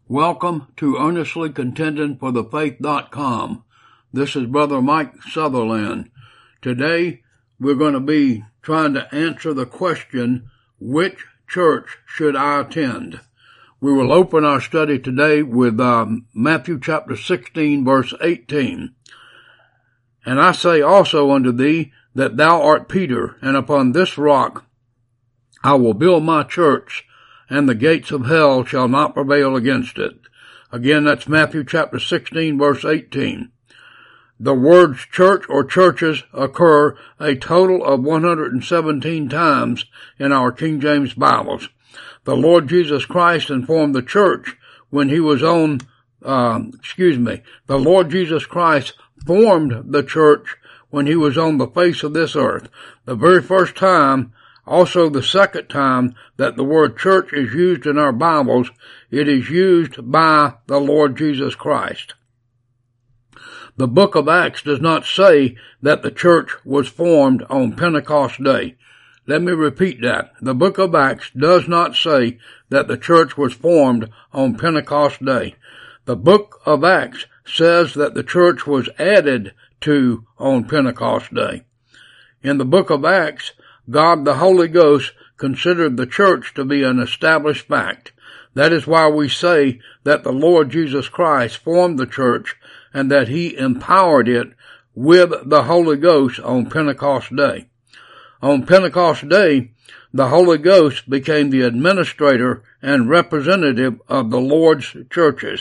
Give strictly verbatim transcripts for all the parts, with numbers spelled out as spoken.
Welcome to Earnestly Contending for the Faith dot com. This is Brother Mike Sutherland. Today we're going to be trying to answer the question, which church should I attend? We will open our study today with uh, Matthew chapter sixteen, verse eighteen. And I say also unto thee that thou art Peter, and upon this rock I will build my church, and the gates of hell shall not prevail against it. Again, that's Matthew chapter sixteen, verse eighteen. The words church or churches occur a total of one hundred seventeen times in our King James Bibles. The Lord Jesus Christ informed the church when he was on, uh, excuse me, the Lord Jesus Christ formed the church when he was on the face of this earth. The very first time, also the second time that the word church is used in our Bibles, it is used by the Lord Jesus Christ. The book of Acts does not say that the church was formed on Pentecost Day. Let me repeat that. The book of Acts does not say that the church was formed on Pentecost Day. The book of Acts says that the church was added to on Pentecost Day. In the book of Acts, God the Holy Ghost considered the church to be an established fact. That is why we say that the Lord Jesus Christ formed the church and that he empowered it with the Holy Ghost on Pentecost Day. On Pentecost Day, the Holy Ghost became the administrator and representative of the Lord's churches.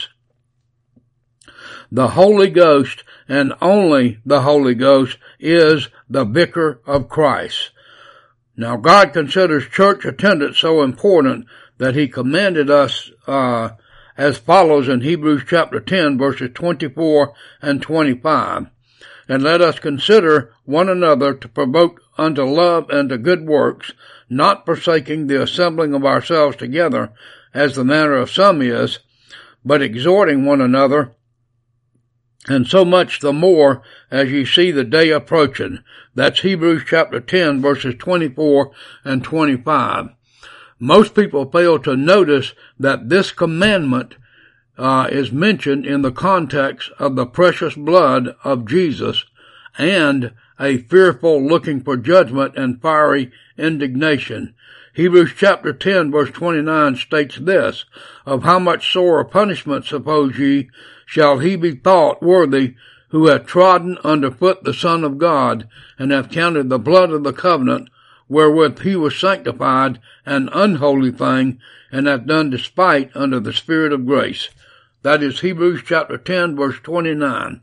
The Holy Ghost, and only the Holy Ghost, is the Vicar of Christ. Now, God considers church attendance so important that he commanded us uh as follows in Hebrews chapter ten, verses twenty-four and twenty-five. And let us consider one another to provoke unto love and to good works, not forsaking the assembling of ourselves together, as the manner of some is, but exhorting one another, and so much the more as ye see the day approaching. That's Hebrews chapter ten, verses twenty-four and twenty-five. Most people fail to notice that this commandment uh, is mentioned in the context of the precious blood of Jesus and a fearful looking for judgment and fiery indignation. Hebrews chapter ten, verse twenty-nine states this, of how much sorer punishment, suppose ye, shall he be thought worthy who hath trodden under foot the Son of God, and hath counted the blood of the covenant, wherewith he was sanctified, an unholy thing, and hath done despite unto the Spirit of grace. That is Hebrews chapter ten, verse twenty-nine.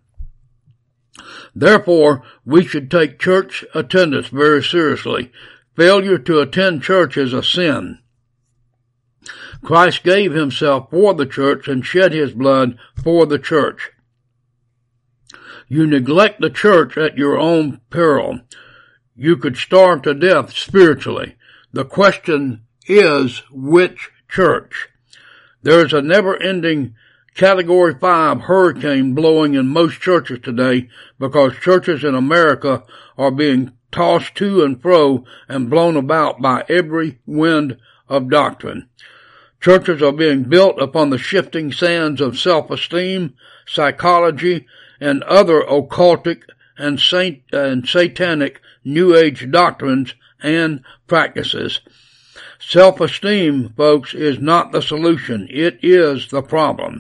Therefore, we should take church attendance very seriously. Failure to attend church is a sin. Christ gave himself for the church and shed his blood for the church. You neglect the church at your own peril. You could starve to death spiritually. The question is, which church? There is a never-ending Category five hurricane blowing in most churches today because churches in America are being tossed to and fro and blown about by every wind of doctrine. Churches are being built upon the shifting sands of self-esteem, psychology, and other occultic and, saint, and satanic New Age doctrines and practices. Self-esteem, folks, is not the solution. It is the problem.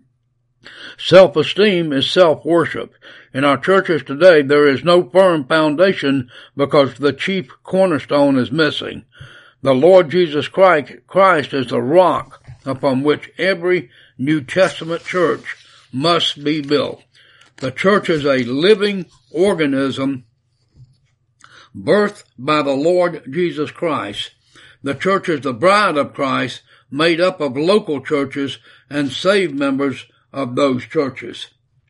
Self-esteem is self-worship. In our churches today, there is no firm foundation because the chief cornerstone is missing. The Lord Jesus Christ is the rock upon which every New Testament church must be built. The church is a living organism birthed by the Lord Jesus Christ. The church is the bride of Christ, made up of local churches and saved members of those churches.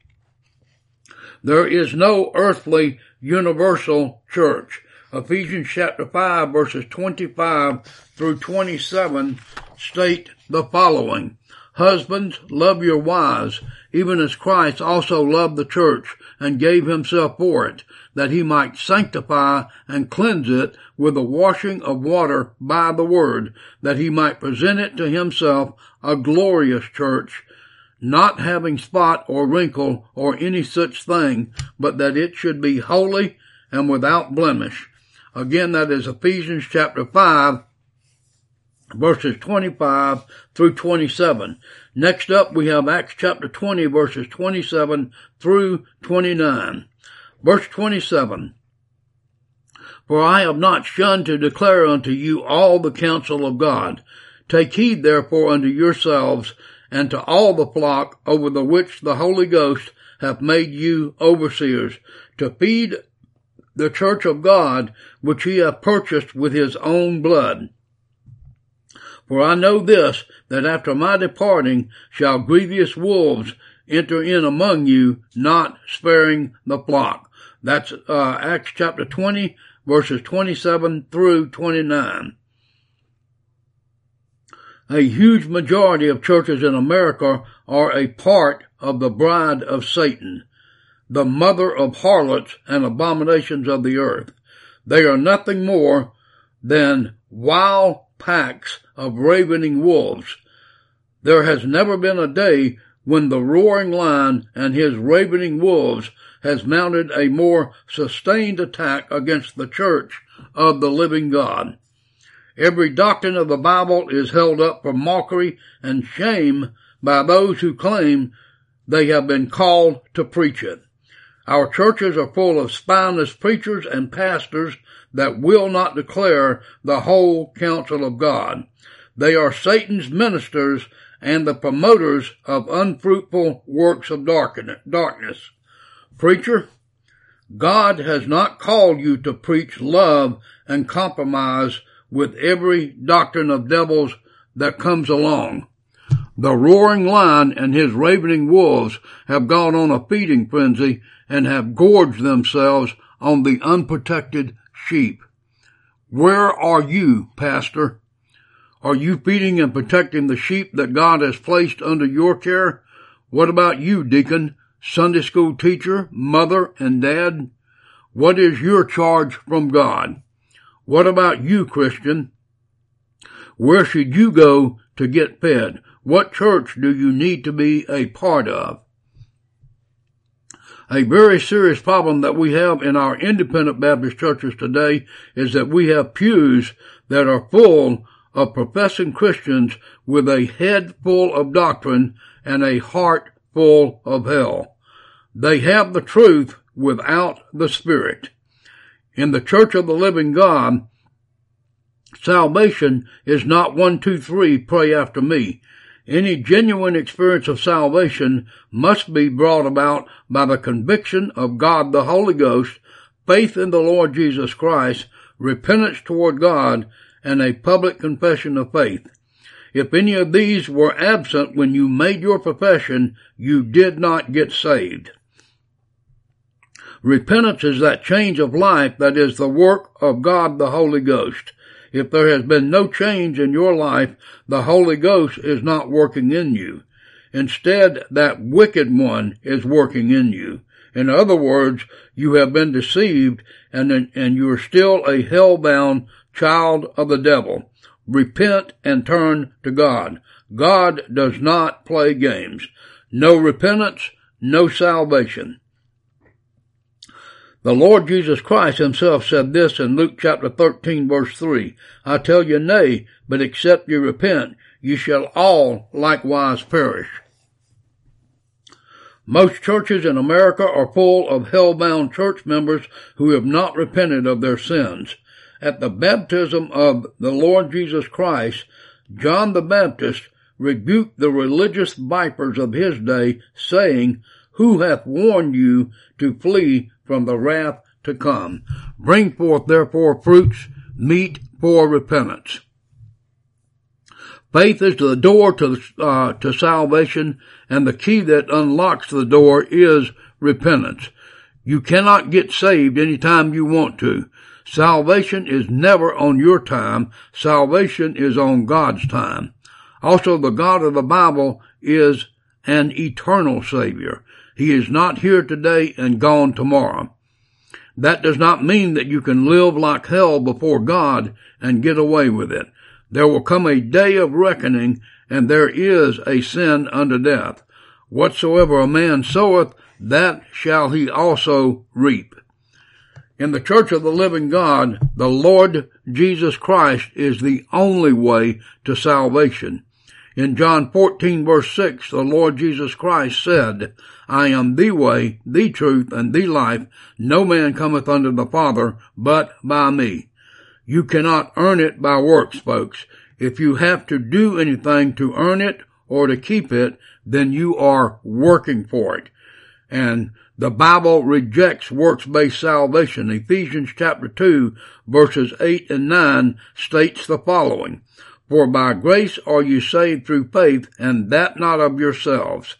There is no earthly universal church. Ephesians chapter five, verses twenty-five through twenty-seven state the following. Husbands, love your wives, even as Christ also loved the church and gave himself for it, that he might sanctify and cleanse it with the washing of water by the word, that he might present it to himself a glorious church, not having spot or wrinkle or any such thing, but that it should be holy and without blemish. Again, that is Ephesians chapter five, verses twenty-five through twenty-seven. Next up, we have Acts chapter twenty, verses twenty-seven through twenty-nine. Verse twenty-seven. For I have not shunned to declare unto you all the counsel of God. Take heed therefore unto yourselves and to all the flock over the which the Holy Ghost hath made you overseers, to feed the church of God, which he hath purchased with his own blood. For I know this, that after my departing shall grievous wolves enter in among you, not sparing the flock. That's uh, Acts chapter twenty, verses twenty-seven through twenty-nine. A huge majority of churches in America are a part of the bride of Satan, the mother of harlots and abominations of the earth. They are nothing more than wild packs of ravening wolves. There has never been a day when the roaring lion and his ravening wolves has mounted a more sustained attack against the church of the living God. Every doctrine of the Bible is held up for mockery and shame by those who claim they have been called to preach it. Our churches are full of spineless preachers and pastors that will not declare the whole counsel of God. They are Satan's ministers and the promoters of unfruitful works of darkness. Preacher, God has not called you to preach love and compromise with every doctrine of devils that comes along. The roaring lion and his ravening wolves have gone on a feeding frenzy and have gorged themselves on the unprotected sheep. Where are you, pastor? Are you feeding and protecting the sheep that God has placed under your care? What about you, deacon, Sunday school teacher, mother, and dad? What is your charge from God? What about you, Christian? Where should you go to get fed? What church do you need to be a part of? A very serious problem that we have in our independent Baptist churches today is that we have pews that are full of professing Christians with a head full of doctrine and a heart full of hell. They have the truth without the Spirit. In the Church of the Living God, salvation is not one, two, three, pray after me. Any genuine experience of salvation must be brought about by the conviction of God the Holy Ghost, faith in the Lord Jesus Christ, repentance toward God, and a public confession of faith. If any of these were absent when you made your profession, you did not get saved. Repentance is that change of life that is the work of God the Holy Ghost. If there has been no change in your life, the Holy Ghost is not working in you. Instead, that wicked one is working in you. In other words, you have been deceived and, and you're still a hell-bound child of the devil. Repent and turn to God. God does not play games. No repentance, no salvation. The Lord Jesus Christ himself said this in Luke chapter thirteen, verse three. I tell you, nay, but except you repent, you shall all likewise perish. Most churches in America are full of hell-bound church members who have not repented of their sins. At the baptism of the Lord Jesus Christ, John the Baptist rebuked the religious vipers of his day, saying, Who hath warned you to flee from the wrath to come? Bring forth therefore fruits meet for repentance. Faith is the door to, uh, to salvation, and the key that unlocks the door is repentance. You cannot get saved anytime you want to. Salvation is never on your time. Salvation is on God's time. Also, the God of the Bible is an eternal Savior. He is not here today and gone tomorrow. That does not mean that you can live like hell before God and get away with it. There will come a day of reckoning, and there is a sin unto death. Whatsoever a man soweth, that shall he also reap. In the Church of the Living God, the Lord Jesus Christ is the only way to salvation. In John fourteen verse six, the Lord Jesus Christ said, I am the way, the truth, and the life. No man cometh unto the Father but by me. You cannot earn it by works, folks. If you have to do anything to earn it or to keep it, then you are working for it. And the Bible rejects works-based salvation. Ephesians chapter two, verses eight and nine states the following, For by grace are you saved through faith, and that not of yourselves.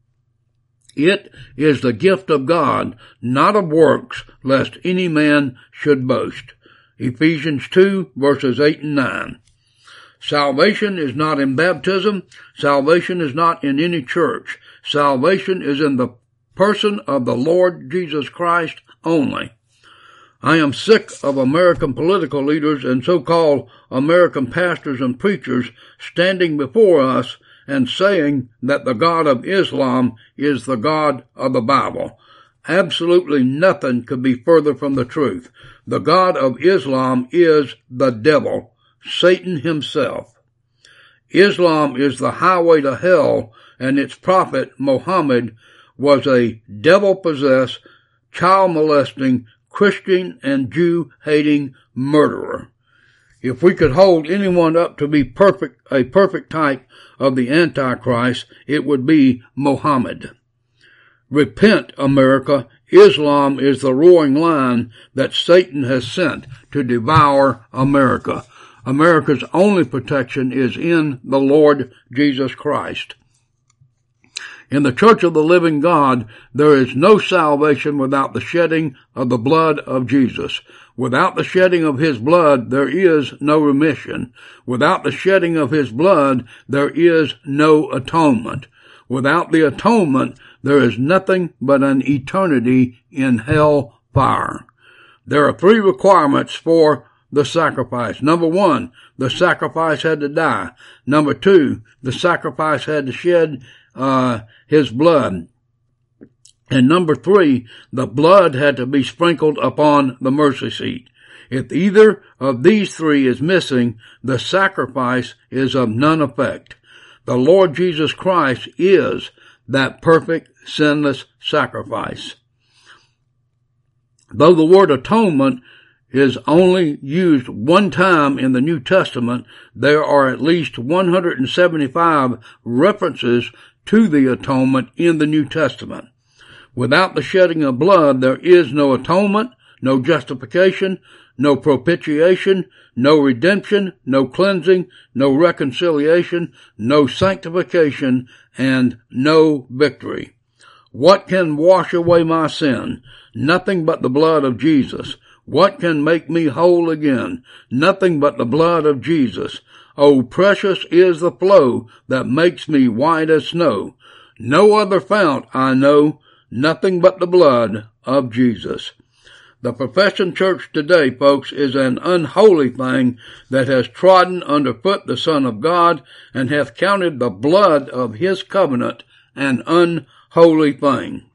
It is the gift of God, not of works, lest any man should boast. Ephesians two, verses eight and nine. Salvation is not in baptism. Salvation is not in any church. Salvation is in the person of the Lord Jesus Christ only. I am sick of American political leaders and so-called American pastors and preachers standing before us and saying that the God of Islam is the God of the Bible. Absolutely nothing could be further from the truth. The God of Islam is the devil, Satan himself. Islam is the highway to hell, and its prophet, Muhammad, was a devil-possessed, child-molesting, Christian and Jew-hating murderer. If we could hold anyone up to be perfect, a perfect type of the Antichrist, it would be Muhammad. Repent, America. Islam is the roaring lion that Satan has sent to devour America. America's only protection is in the Lord Jesus Christ. In the Church of the Living God, there is no salvation without the shedding of the blood of Jesus. Without the shedding of his blood, there is no remission. Without the shedding of his blood, there is no atonement. Without the atonement, there is nothing but an eternity in hell fire. There are three requirements for the sacrifice. Number one, the sacrifice had to die. Number two, the sacrifice had to shed uh, his blood. And number three, the blood had to be sprinkled upon the mercy seat. If either of these three is missing, the sacrifice is of none effect. The Lord Jesus Christ is that perfect, sinless sacrifice. Though the word atonement is only used one time in the New Testament, there are at least one hundred seventy-five references to the atonement in the New Testament. Without the shedding of blood, there is no atonement, no justification, no propitiation, no redemption, no cleansing, no reconciliation, no sanctification, and no victory. What can wash away my sin? Nothing but the blood of Jesus. What can make me whole again? Nothing but the blood of Jesus. Oh, precious is the flow that makes me white as snow. No other fount I know, nothing but the blood of Jesus. The professing church today, folks, is an unholy thing that has trodden underfoot the Son of God and hath counted the blood of his covenant an unholy thing.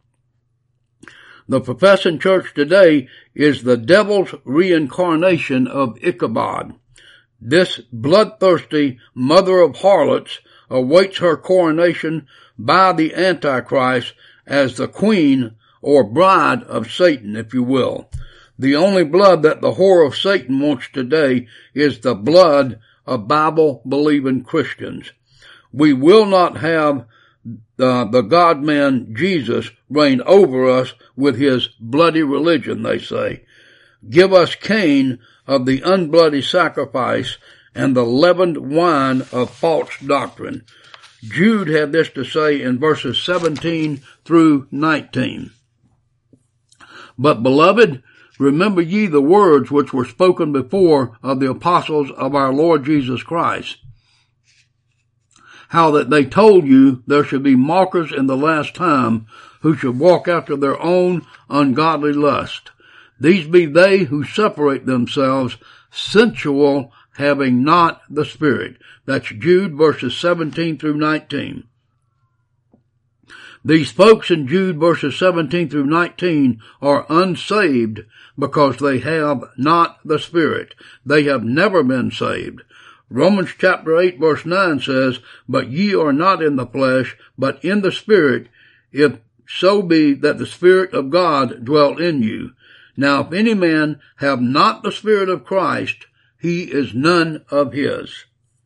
The professing church today is the devil's reincarnation of Ichabod. This bloodthirsty mother of harlots awaits her coronation by the Antichrist as the queen or bride of Satan, if you will. The only blood that the whore of Satan wants today is the blood of Bible-believing Christians. We will not have the, the God-man Jesus reign over us with his bloody religion, they say. Give us Cain of the unbloody sacrifice and the leavened wine of false doctrine. Jude had this to say in verses seventeen through nineteen. But, beloved, remember ye the words which were spoken before of the apostles of our Lord Jesus Christ, how that they told you there should be mockers in the last time who should walk after their own ungodly lust. These be they who separate themselves, sensual, having not the Spirit. That's Jude verses seventeen through nineteen. These folks in Jude verses seventeen through nineteen are unsaved because they have not the Spirit. They have never been saved. Romans chapter eight verse nine says, But ye are not in the flesh, but in the Spirit, if so be that the Spirit of God dwell in you. Now if any man have not the Spirit of Christ, he is none of his.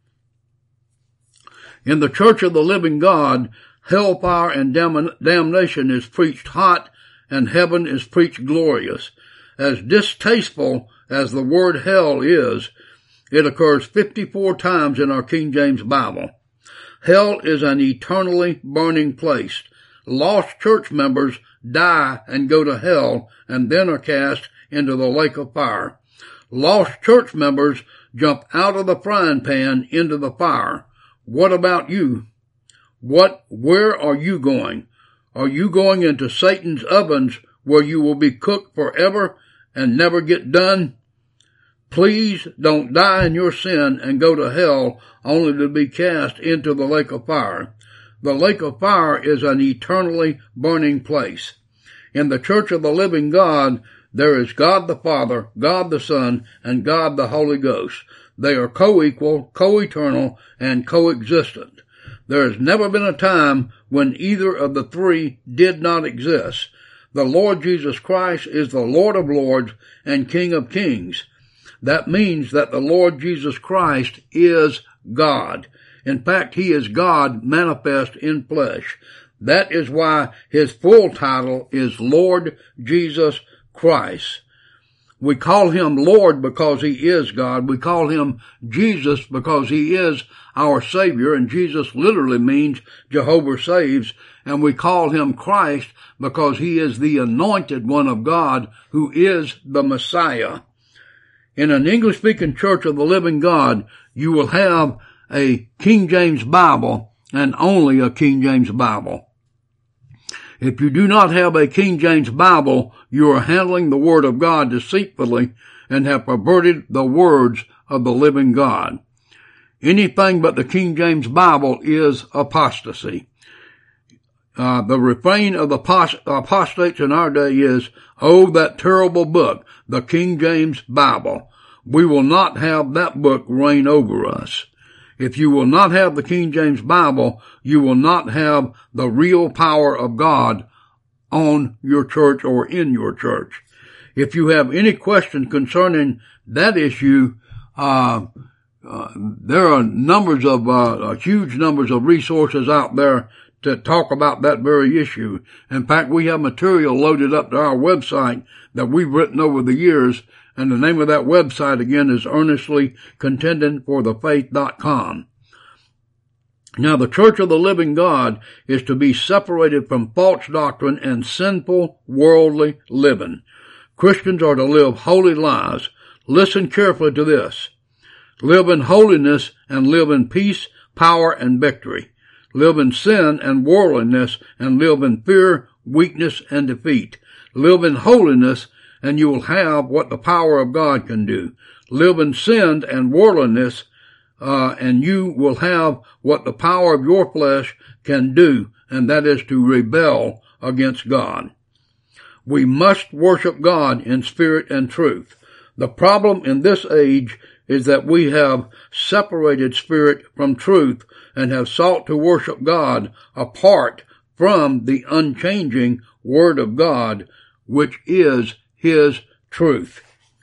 In the church of the living God, hellfire and dam- damnation is preached hot, and heaven is preached glorious. As distasteful as the word hell is, it occurs fifty-four times in our King James Bible. Hell is an eternally burning place. Lost church members die and go to hell and then are cast into the lake of fire. Lost church members jump out of the frying pan into the fire. What about you? What, where are you going? Are you going into Satan's ovens where you will be cooked forever and never get done? Please don't die in your sin and go to hell only to be cast into the lake of fire. The lake of fire is an eternally burning place. In the church of the living God, there is God the Father, God the Son, and God the Holy Ghost. They are co-equal, co-eternal, and co-existent. There has never been a time when either of the three did not exist. The Lord Jesus Christ is the Lord of Lords and King of Kings. That means that the Lord Jesus Christ is God. In fact, he is God manifest in flesh. That is why his full title is Lord Jesus Christ. We call him Lord because he is God. We call him Jesus because he is our Savior, and Jesus literally means Jehovah saves. And we call him Christ because he is the anointed one of God who is the Messiah. In an English-speaking church of the living God, you will have a King James Bible and only a King James Bible. If you do not have a King James Bible, you are handling the Word of God deceitfully and have perverted the words of the living God. Anything but the King James Bible is apostasy. Uh, the refrain of the apost- apostates in our day is, "Oh, that terrible book, the King James Bible." We will not have that book reign over us. If you will not have the King James Bible, you will not have the real power of God on your church or in your church. If you have any question concerning that issue, uh, uh there are numbers of, uh, huge numbers of resources out there to talk about that very issue. In fact, we have material loaded up to our website that we've written over the years, and the name of that website again is earnestly contending for the faith dot com. Now, the church of the living God is to be separated from false doctrine and sinful worldly living. Christians are to live holy lives. Listen carefully to this. Live in holiness and live in peace, power, and victory. Live in sin and worldliness and live in fear, weakness, and defeat. Live in holiness and you will have what the power of God can do. Live in sin and worldliness, uh, and you will have what the power of your flesh can do, and that is to rebel against God. We must worship God in spirit and truth. The problem in this age is that we have separated spirit from truth and have sought to worship God apart from the unchanging Word of God, which is his truth.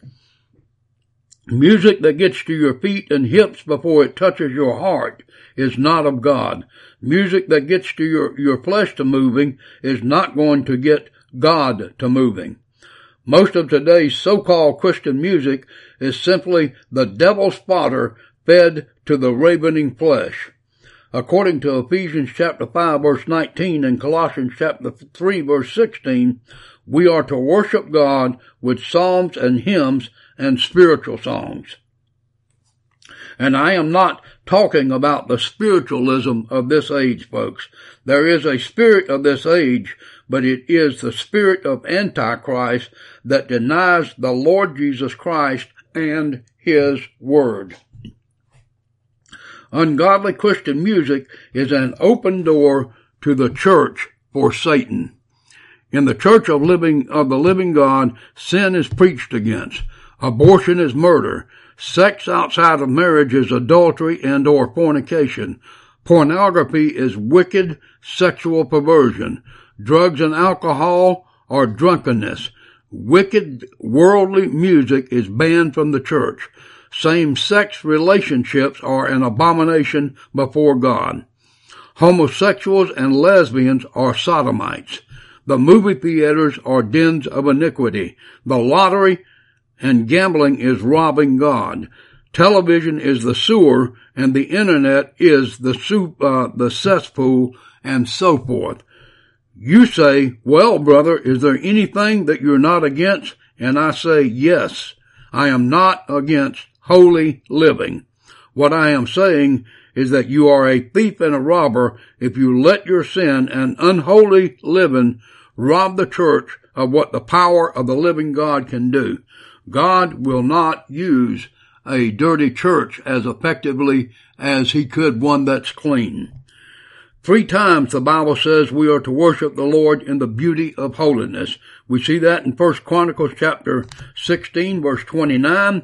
Music that gets to your feet and hips before it touches your heart is not of God. Music that gets to your, your flesh to moving is not going to get God to moving. Most of today's so-called Christian music is simply the devil's fodder fed to the ravening flesh. According to Ephesians chapter five verse nineteen and Colossians chapter three verse sixteen, we are to worship God with psalms and hymns and spiritual songs. And I am not talking about the spiritualism of this age, folks. There is a spirit of this age, but it is the spirit of Antichrist that denies the Lord Jesus Christ and His Word. Ungodly Christian music is an open door to the church for Satan. In the church of living, of the living God, sin is preached against. Abortion is murder. Sex outside of marriage is adultery and or fornication. Pornography is wicked sexual perversion. Drugs and alcohol are drunkenness. Wicked worldly music is banned from the church. Same-sex relationships are an abomination before God. Homosexuals and lesbians are sodomites. The movie theaters are dens of iniquity. The lottery and gambling is robbing God. Television is the sewer, and the internet is the soup, uh, the cesspool, and so forth. You say, well, brother, is there anything that you're not against? And I say, yes, I am not against holy living. What I am saying is that you are a thief and a robber if you let your sin and unholy living rob the church of what the power of the living God can do. God will not use a dirty church as effectively as He could one that's clean. Three times the Bible says we are to worship the Lord in the beauty of holiness. We see that in First Chronicles chapter sixteen, verse twenty-nine,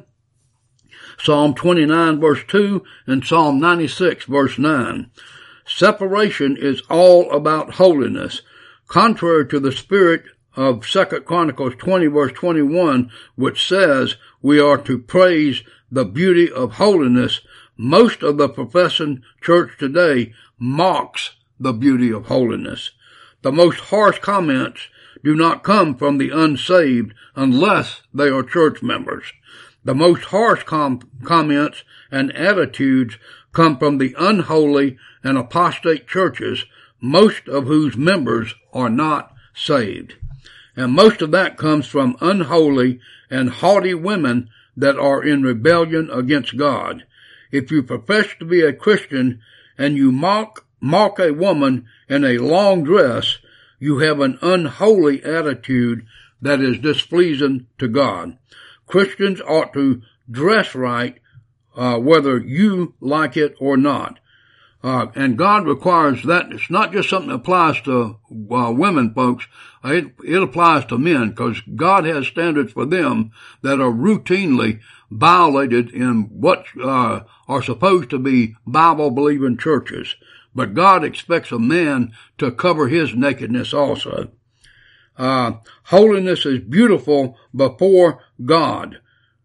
Psalm twenty-nine, verse two, and Psalm ninety-six, verse nine. Separation is all about holiness. Contrary to the spirit of Second Chronicles twenty, verse twenty-one, which says we are to praise the beauty of holiness, most of the professing church today mocks the beauty of holiness. The most harsh comments do not come from the unsaved unless they are church members. The most harsh com- comments and attitudes come from the unholy and apostate churches, most of whose members are not saved. And most of that comes from unholy and haughty women that are in rebellion against God. If you profess to be a Christian and you mock, mock a woman in a long dress, you have an unholy attitude that is displeasing to God. Christians ought to dress right, uh, whether you like it or not. Uh, and God requires that. It's not just something that applies to uh, women, folks. It, it applies to men, because God has standards for them that are routinely violated in what uh, are supposed to be Bible-believing churches. But God expects a man to cover his nakedness also. Uh, holiness is beautiful before God,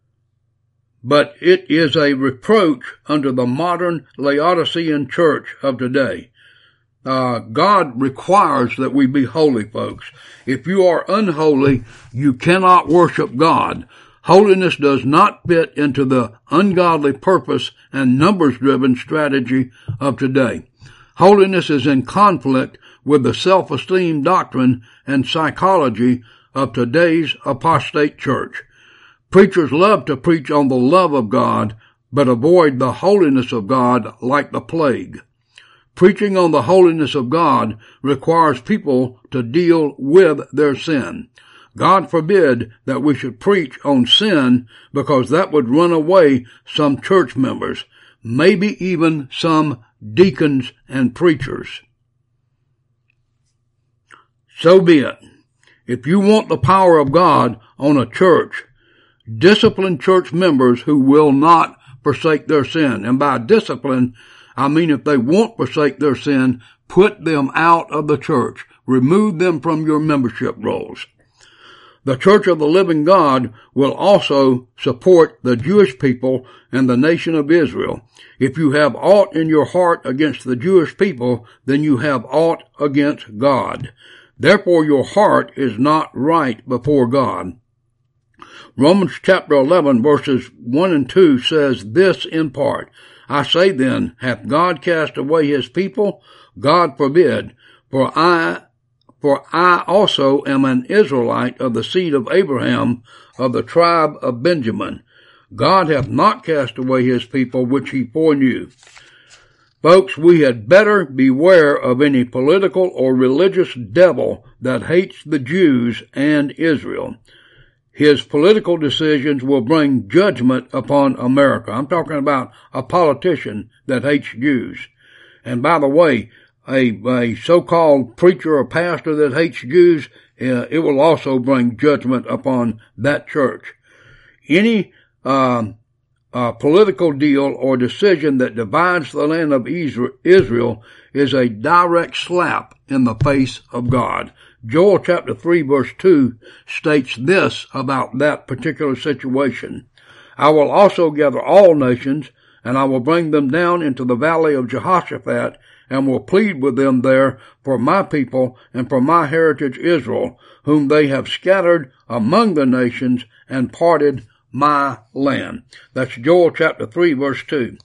but it is a reproach under the modern Laodicean church of today. Uh, God requires that we be holy, folks. If you are unholy, you cannot worship God. Holiness does not fit into the ungodly purpose and numbers-driven strategy of today. Holiness is in conflict with the self-esteem doctrine and psychology of today's apostate church. Preachers love to preach on the love of God, but avoid the holiness of God like the plague. Preaching on the holiness of God requires people to deal with their sin. God forbid that we should preach on sin, because that would run away some church members, maybe even some deacons and preachers. So be it. If you want the power of God on a church, discipline church members who will not forsake their sin. And by discipline, I mean if they won't forsake their sin, put them out of the church. Remove them from your membership rolls. The Church of the Living God will also support the Jewish people and the nation of Israel. If you have aught in your heart against the Jewish people, then you have aught against God. Therefore your heart is not right before God. Romans chapter eleven verses one and two says this in part, I say then, hath God cast away his people? God forbid. For I, for I also am an Israelite of the seed of Abraham, of the tribe of Benjamin. God hath not cast away his people which he foreknew. Folks, we had better beware of any political or religious devil that hates the Jews and Israel. His political decisions will bring judgment upon America. I'm talking about a politician that hates Jews. And by the way, a, a so-called preacher or pastor that hates Jews, uh, it will also bring judgment upon that church. Any uh, uh, political deal or decision that divides the land of Israel is a direct slap in the face of God. Joel chapter three verse two states this about that particular situation. I will also gather all nations, and I will bring them down into the valley of Jehoshaphat, and will plead with them there for my people and for my heritage Israel, whom they have scattered among the nations and parted my land. That's Joel chapter three verse two.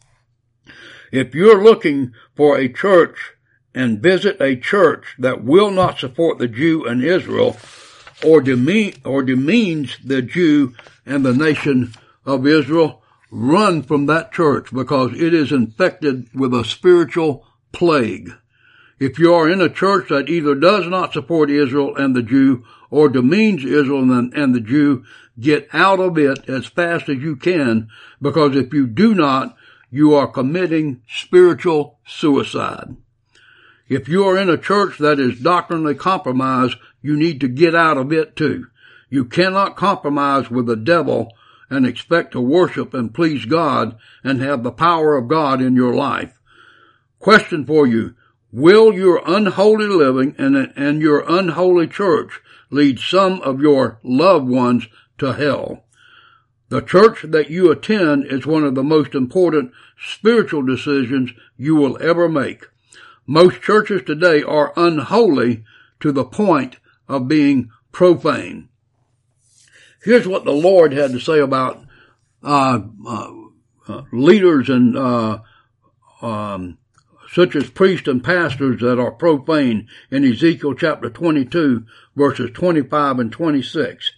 If you're looking for a church and visit a church that will not support the Jew and Israel, or demean, or demeans the Jew and the nation of Israel, run from that church, because it is infected with a spiritual plague. If you are in a church that either does not support Israel and the Jew, or demeans Israel and, and the Jew, get out of it as fast as you can, because if you do not, you are committing spiritual suicide. If you are in a church that is doctrinally compromised, you need to get out of it too. You cannot compromise with the devil and expect to worship and please God and have the power of God in your life. Question for you: will your unholy living and, and your unholy church lead some of your loved ones to hell? The church that you attend is one of the most important spiritual decisions you will ever make. Most churches today are unholy to the point of being profane. Here's what the Lord had to say about uh, uh, uh leaders and uh um such as priests and pastors that are profane in Ezekiel chapter twenty-two, verses twenty-five and twenty-six.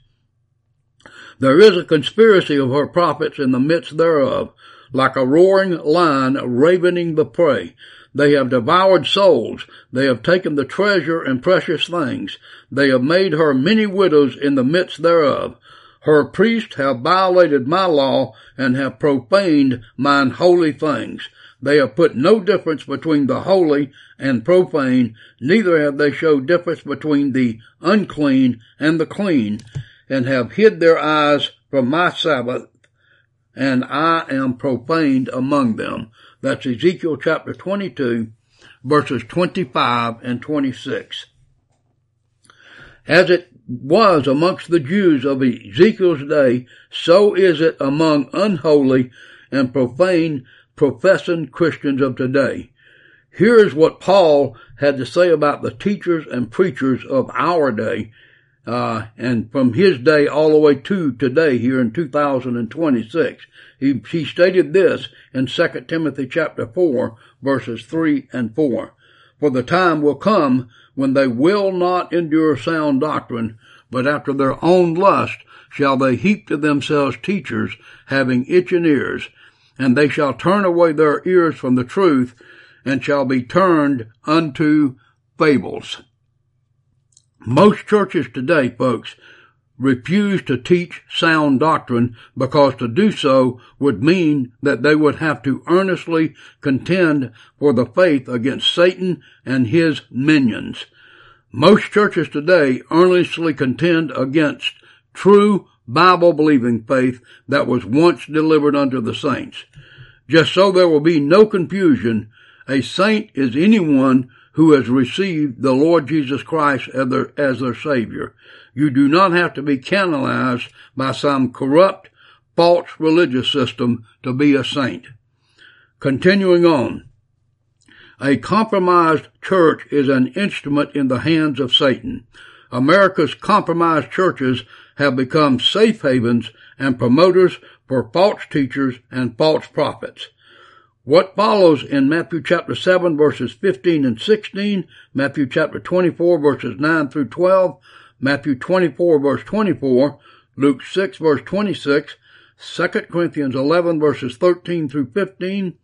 There is a conspiracy of her prophets in the midst thereof, like a roaring lion ravening the prey. They have devoured souls. They have taken the treasure and precious things. They have made her many widows in the midst thereof. Her priests have violated my law and have profaned mine holy things. They have put no difference between the holy and profane, neither have they showed difference between the unclean and the clean, and have hid their eyes from my Sabbath, and I am profaned among them. That's Ezekiel chapter twenty-two, verses twenty-five and twenty-six. As it was amongst the Jews of Ezekiel's day, so is it among unholy and profane professing Christians of today. Here is what Paul had to say about the teachers and preachers of our day, uh, and from his day all the way to today here in two thousand twenty-six. He, he stated this in Second Timothy chapter four, verses three and four. For the time will come when they will not endure sound doctrine, but after their own lust shall they heap to themselves teachers having itching ears, and they shall turn away their ears from the truth, and shall be turned unto fables. Most churches today, folks, refuse to teach sound doctrine, because to do so would mean that they would have to earnestly contend for the faith against Satan and his minions. Most churches today earnestly contend against true Bible-believing faith that was once delivered unto the saints. Just so there will be no confusion, a saint is anyone who has received the Lord Jesus Christ as their, as their Savior. You do not have to be canonized by some corrupt, false religious system to be a saint. Continuing on, a compromised church is an instrument in the hands of Satan. America's compromised churches have become safe havens and promoters for false teachers and false prophets. What follows in Matthew chapter seven, verses fifteen and sixteen, Matthew chapter twenty-four, verses nine through twelve, Matthew twenty-four, verse twenty-four, Luke six, verse twenty-six, Second Corinthians eleven, verses thirteen through fifteen,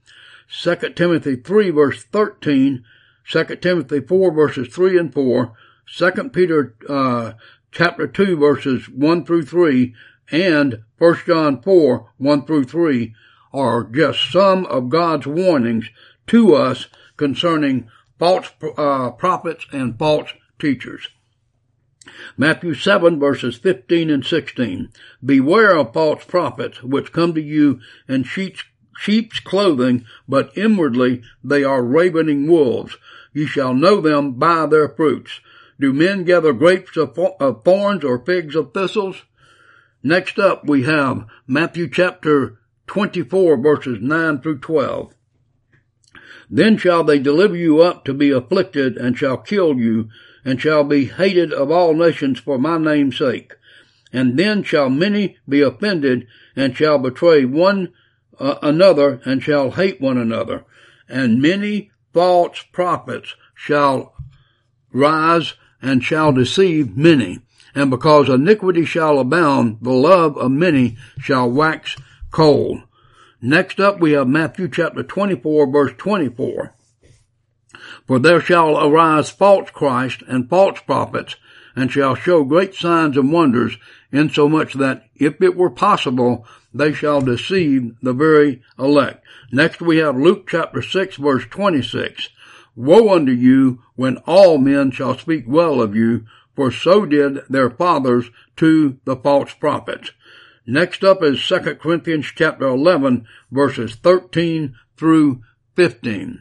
Second Timothy three verse thirteen, Second Timothy four verses three and four, Second Peter uh, chapter two verses one through three, and First John four, one through three are just some of God's warnings to us concerning false uh, prophets and false teachers. Matthew seven verses fifteen and sixteen. Beware of false prophets which come to you in sheep's, sheep's clothing, but inwardly they are ravening wolves. Ye shall know them by their fruits. Do men gather grapes of, of thorns or figs of thistles? Next up we have Matthew chapter twenty-four verses nine through twelve. Then shall they deliver you up to be afflicted, and shall kill you, and shall be hated of all nations for my name's sake. And then shall many be offended, and shall betray one uh, another, and shall hate one another. And many false prophets shall rise, and shall deceive many. And because iniquity shall abound, the love of many shall wax cold. Next up we have Matthew chapter twenty-four verse twenty-four. For there shall arise false Christ and false prophets, and shall show great signs and wonders, insomuch that, if it were possible, they shall deceive the very elect. Next we have Luke chapter six verse twenty-six. Woe unto you when all men shall speak well of you, for so did their fathers to the false prophets. Next up is Second Corinthians chapter eleven verses thirteen through fifteen.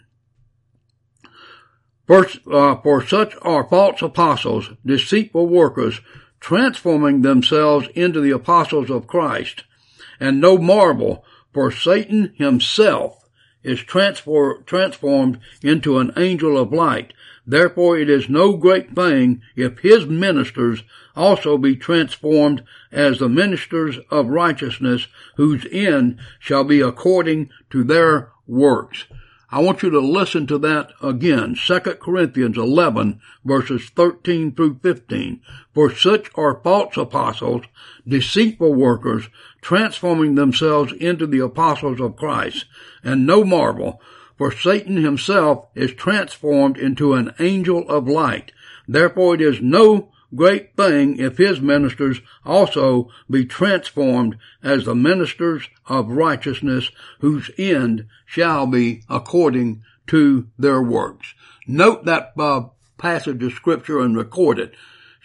First, uh, for such are false apostles, deceitful workers, transforming themselves into the apostles of Christ. And no marvel, for Satan himself is transfer, transformed into an angel of light. Therefore it is no great thing if his ministers also be transformed as the ministers of righteousness, whose end shall be according to their works. I want you to listen to that again. Second Corinthians eleven verses thirteen through fifteen. For such are false apostles, deceitful workers, transforming themselves into the apostles of Christ. And no marvel, for Satan himself is transformed into an angel of light. Therefore it is no great thing if his ministers also be transformed as the ministers of righteousness, whose end shall be according to their works. Note that uh, passage of scripture and record it.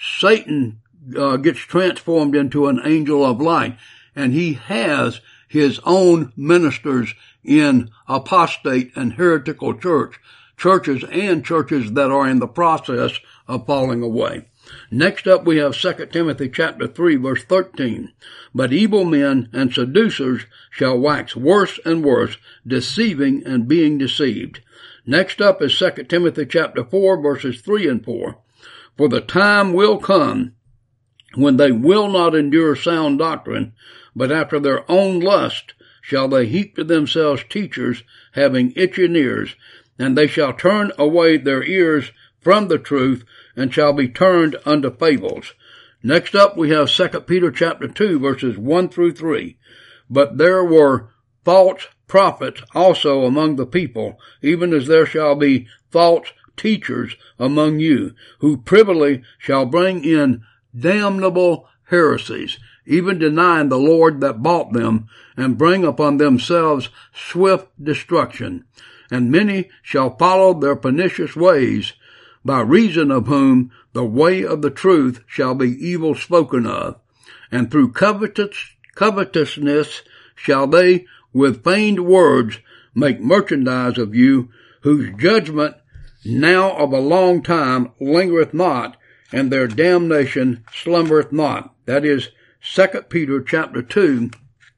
Satan uh, gets transformed into an angel of light, and he has his own ministers in apostate and heretical church, churches and churches that are in the process of falling away. Next up we have Second Timothy chapter three verse thirteen. But evil men and seducers shall wax worse and worse, deceiving and being deceived. Next up is Second Timothy chapter four verses three and four. For the time will come when they will not endure sound doctrine, but after their own lust shall they heap to themselves teachers having itching ears, and they shall turn away their ears from the truth, and shall be turned unto fables. Next up we have Second Peter chapter two verses one through three. But there were false prophets also among the people, even as there shall be false teachers among you, who privily shall bring in damnable heresies, even denying the Lord that bought them, and bring upon themselves swift destruction. And many shall follow their pernicious ways, by reason of whom the way of the truth shall be evil spoken of. And through covetous, covetousness shall they with feigned words make merchandise of you, whose judgment now of a long time lingereth not, and their damnation slumbereth not. That is Second Peter chapter two,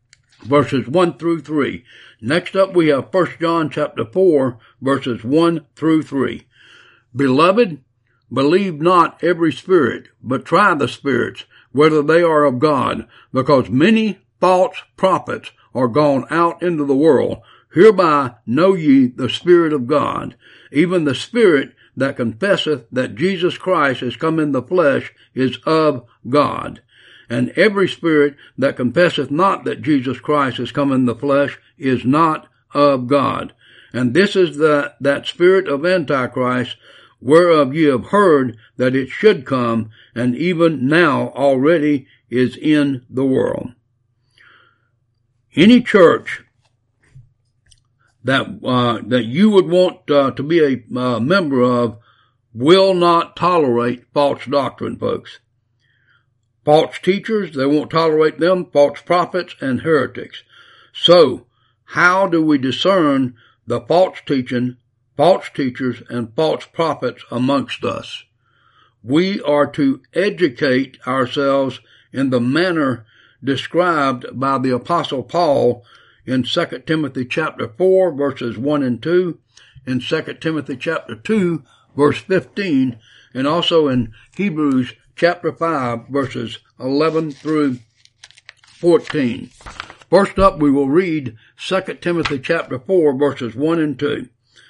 verses one through three. Next up we have First John chapter four, verses one through three. Beloved, believe not every spirit, but try the spirits, whether they are of God, because many false prophets are gone out into the world. Hereby know ye the Spirit of God. Even the Spirit that confesseth that Jesus Christ is come in the flesh is of God. And every spirit that confesseth not that Jesus Christ is come in the flesh is not of God. And this is the, that spirit of Antichrist, whereof ye have heard that it should come, and even now already is in the world. Any church that uh, that you would want uh, to be a uh, member of will not tolerate false doctrine, folks. False teachers, they won't tolerate them, false prophets and heretics. So, how do we discern the false teaching, false teachers, and false prophets amongst us? We are to educate ourselves in the manner described by the Apostle Paul in Second Timothy chapter four, verses one and two, in Second Timothy chapter two, verse fifteen, and also in Hebrews chapter five, verses eleven through fourteen. First up, we will read Second Timothy chapter four, verses one and two.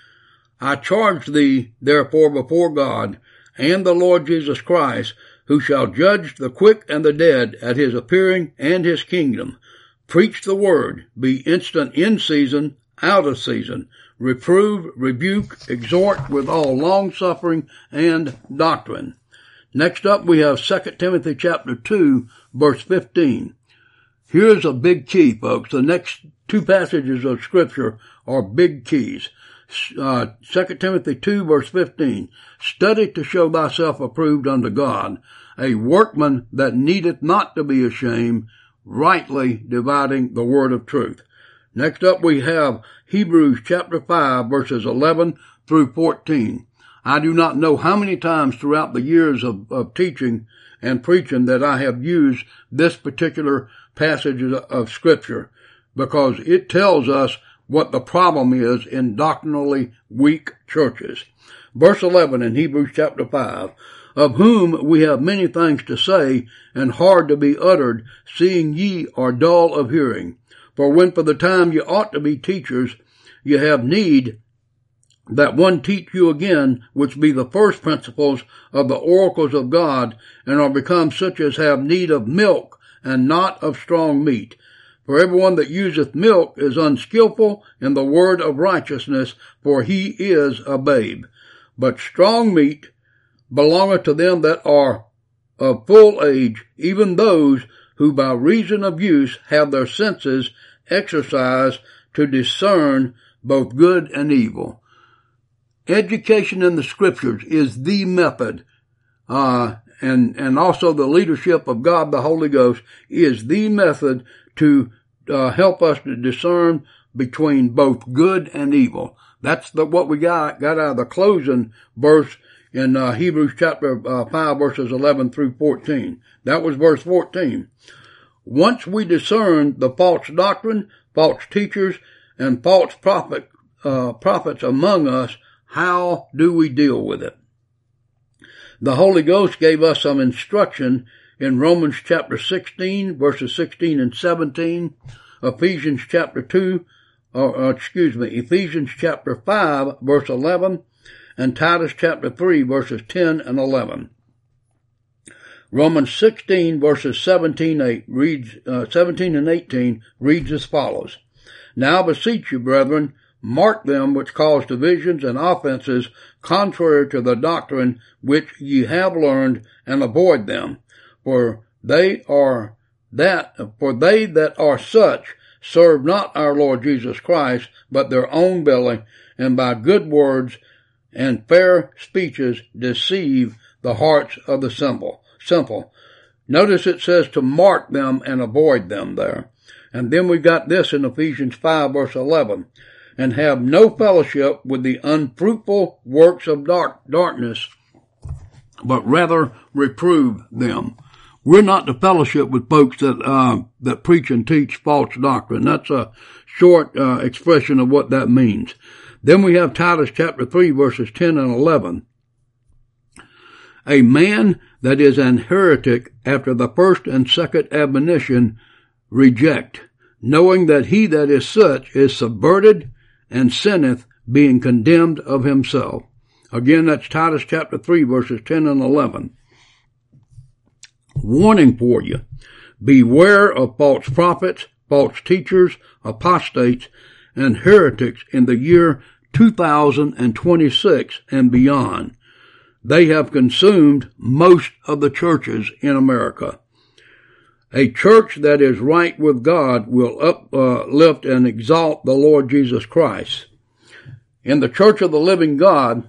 I charge thee, therefore, before God and the Lord Jesus Christ, who shall judge the quick and the dead at his appearing and his kingdom. Preach the word, be instant in season, out of season. Reprove, rebuke, exhort with all long-suffering and doctrine. Next up, we have Second Timothy chapter two, verse fifteen. Here's a big key, folks. The next two passages of Scripture are big keys. Uh, Second Timothy two, verse fifteen. Study to show thyself approved unto God, a workman that needeth not to be ashamed, rightly dividing the word of truth. Next up, we have Hebrews chapter five, verses eleven through fourteen. I do not know how many times throughout the years of, of teaching and preaching that I have used this particular passage of Scripture, because it tells us what the problem is in doctrinally weak churches. Verse eleven in Hebrews chapter five, of whom we have many things to say, and hard to be uttered, seeing ye are dull of hearing. For when for the time ye ought to be teachers, ye have need that one teach you again, which be the first principles of the oracles of God, and are become such as have need of milk, and not of strong meat. For everyone that useth milk is unskillful in the word of righteousness, for he is a babe. But strong meat belongeth to them that are of full age, even those who by reason of use have their senses exercised to discern both good and evil. Education in the Scriptures is the method, uh, and, and also the leadership of God the Holy Ghost is the method to uh, help us to discern between both good and evil. That's the, what we got, got out of the closing verse in uh, Hebrews chapter uh, five, verses eleven through fourteen. That was verse fourteen. Once we discern the false doctrine, false teachers, and false prophet, uh, prophets among us, how do we deal with it? The Holy Ghost gave us some instruction in Romans chapter sixteen, verses sixteen and seventeen, Ephesians chapter two, or, or excuse me, Ephesians chapter five, verse eleven, and Titus chapter three, verses ten and eleven. Romans sixteen, verses seventeen, eight reads, uh, seventeen and eighteen reads as follows. Now beseech you, brethren, mark them which cause divisions and offenses contrary to the doctrine which ye have learned, and avoid them. For they are that, for they that are such serve not our Lord Jesus Christ, but their own belly, and by good words and fair speeches deceive the hearts of the simple. Simple. Notice it says to mark them and avoid them there. And then we got this in Ephesians five, verse eleven. And have no fellowship with the unfruitful works of dark, darkness, but rather reprove them. We're not to fellowship with folks that uh, that preach and teach false doctrine. That's a short uh, expression of what that means. Then we have Titus chapter three, verses ten and eleven. A man that is an heretic after the first and second admonition reject, knowing that he that is such is subverted and sinneth, being condemned of himself. Again, that's Titus chapter three, verses ten and eleven. Warning for you. Beware of false prophets, false teachers, apostates, and heretics in the year two thousand twenty-six and beyond. They have consumed most of the churches in America. A church that is right with God will uplift uh, and exalt the Lord Jesus Christ. In the Church of the Living God,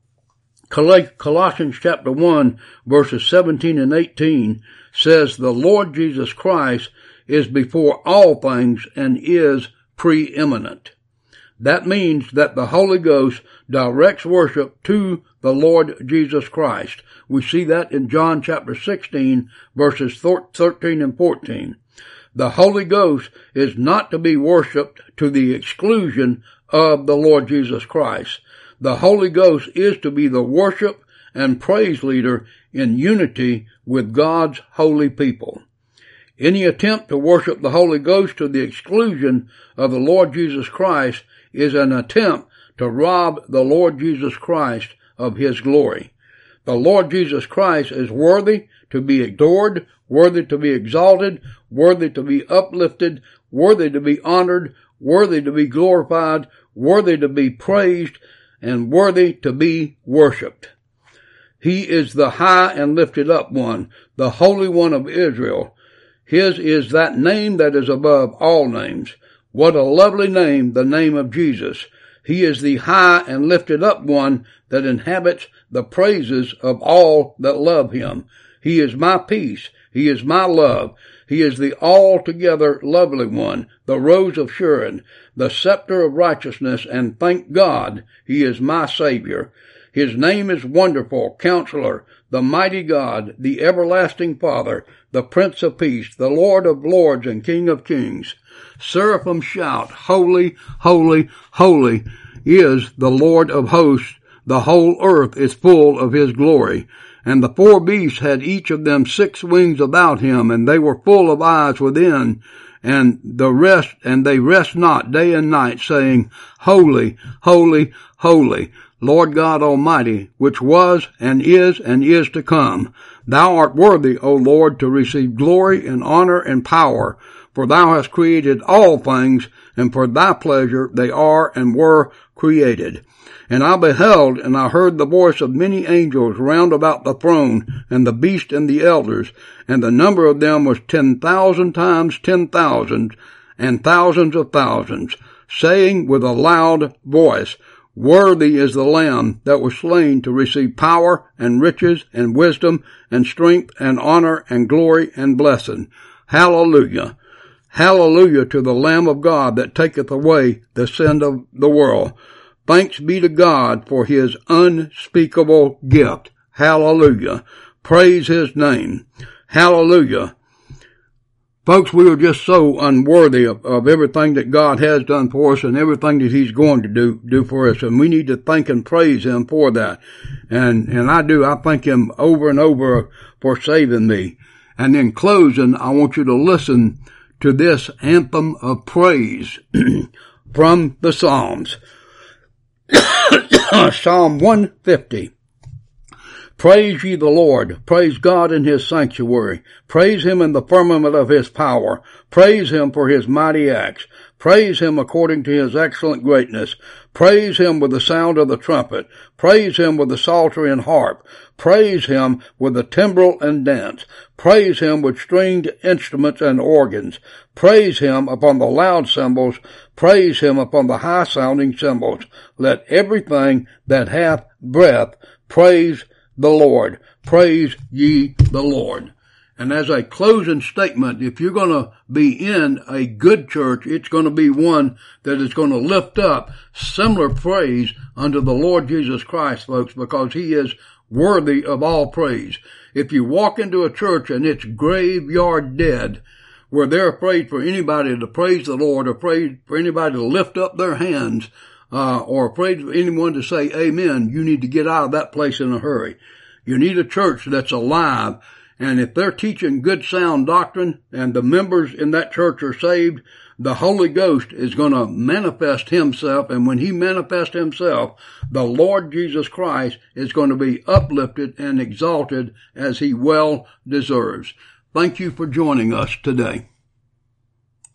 Colossians chapter one, verses seventeen and eighteen says, the Lord Jesus Christ is before all things and is preeminent. That means that the Holy Ghost directs worship to the Lord Jesus Christ. We see that in John chapter sixteen, verses thirteen and fourteen. The Holy Ghost is not to be worshiped to the exclusion of the Lord Jesus Christ. The Holy Ghost is to be the worship and praise leader in unity with God's holy people. Any attempt to worship the Holy Ghost to the exclusion of the Lord Jesus Christ is an attempt to rob the Lord Jesus Christ of His glory. The Lord Jesus Christ is worthy to be adored, worthy to be exalted, worthy to be uplifted, worthy to be honored, worthy to be glorified, worthy to be praised, and worthy to be worshipped. He is the high and lifted up one, the Holy One of Israel. His is that name that is above all names. What a lovely name, the name of Jesus. He is the high and lifted up one that inhabits the praises of all that love Him. He is my peace. He is my love. He is the altogether lovely one, the rose of Sharon, the scepter of righteousness, and thank God, He is my Savior. His name is Wonderful, Counselor, the Mighty God, the Everlasting Father, the Prince of Peace, the Lord of Lords and King of Kings. Seraphim shout, Holy, holy, holy is the Lord of hosts. The whole earth is full of His glory. And the four beasts had each of them six wings about him, and they were full of eyes within, and the rest, and they rest not day and night, saying, Holy, holy, holy, Lord God Almighty, which was, and is, and is to come. Thou art worthy, O Lord, to receive glory and honor and power, for Thou hast created all things, and for Thy pleasure they are and were created. And I beheld, and I heard the voice of many angels round about the throne, and the beast and the elders, and the number of them was ten thousand times ten thousand, and thousands of thousands, saying with a loud voice, Worthy is the Lamb that was slain to receive power, and riches, and wisdom, and strength, and honor, and glory, and blessing. Hallelujah! Hallelujah to the Lamb of God that taketh away the sin of the world. Thanks be to God for His unspeakable gift. Hallelujah. Praise His name. Hallelujah. Folks, we are just so unworthy of, of everything that God has done for us and everything that He's going to do, do for us. And we need to thank and praise Him for that. And, and I do. I thank Him over and over for saving me. And in closing, I want you to listen to this anthem of praise from the Psalms. Psalm one fifty. Praise ye the Lord. Praise God in His sanctuary. Praise Him in the firmament of His power. Praise Him for His mighty acts. Praise Him according to His excellent greatness. Praise Him with the sound of the trumpet. Praise Him with the psaltery and harp. Praise Him with the timbrel and dance. Praise Him with stringed instruments and organs. Praise Him upon the loud cymbals. Praise Him upon the high-sounding cymbals. Let everything that hath breath praise the Lord. Praise ye the Lord. And as a closing statement, if you're going to be in a good church, it's going to be one that is going to lift up similar praise unto the Lord Jesus Christ, folks, because He is worthy of all praise. If you walk into a church and it's graveyard dead, where they're afraid for anybody to praise the Lord, afraid for anybody to lift up their hands, uh, or afraid for anyone to say amen, you need to get out of that place in a hurry. You need a church that's alive. And if they're teaching good sound doctrine and the members in that church are saved, the Holy Ghost is going to manifest Himself. And when He manifests Himself, the Lord Jesus Christ is going to be uplifted and exalted as He well deserves. Thank you for joining us today.